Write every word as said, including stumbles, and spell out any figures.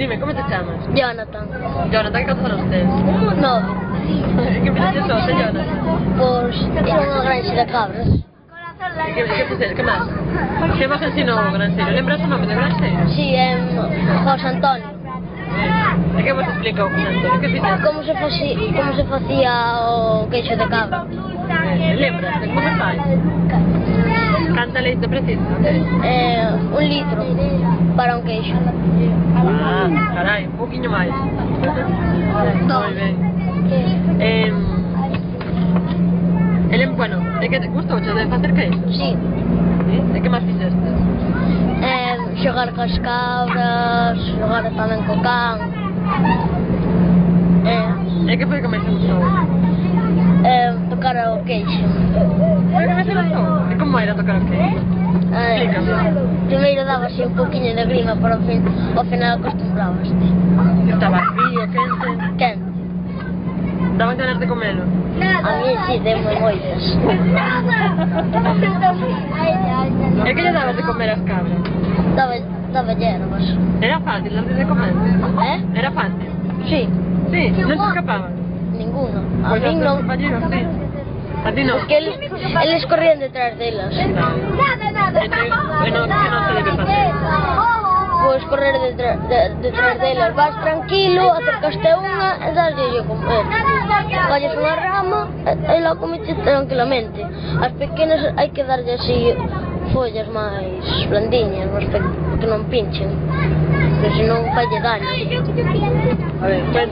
Dime, ¿cómo te llamas? Jonathan. Jonathan, ¿qué son ustedes? Nove. ¿Qué piensas sos, eh, Jonathan? Pois ir a unha granxa de cabras. E que, que fices? Que máis? Que máis ensinou o granxeiro? Lembras o nome do granxeiro? Si, é José Antonio. E que vos explicou, José Antonio? Que fices? Como se facía, como se facía o queixo de cabra. Eh, lembras? Como se fai? Canta leite precisa? É un litro para un queixo. Ah, carai, un poquinho máis. Moi ben. Eh, ele, bueno, é que te gustou de facer queixo? Si. Sí? E que máis fixeste? É xogar cas cabras, xogar tamén co can. É, E que foi que máis te gustou? é tocar o queixo. Foi que máis te gustou? E como era tocar o queixo? É, Explícame. primeiro daba así un poquinho de grima, pero ao, fin, ao final acostumbrabaste. Estaba frío, quente? Quente. Daban ganas de comelo? A mí si, demo moitas. E que lle dabas de comer as cabras? Daba, daba hierbas. Era fácil antes de comer? Eh? Era fácil? Sí, Sí, non se escapaban? ninguno. A Pois mí os teus non. compañeros, sí. A ti non? Es que eles, eles corrían detrás delas. E non, e non, que non se debe facer? Pois correr detrás, de, detrás delas. Vas tranquilo, acercaste a unha e daslle a comer. Colles unha rama e, e la comeches tranquilamente. As pequenas hai que darlle así follas máis blandiñas, máis pe que non pinchen. Porque senón falle daño. A ver,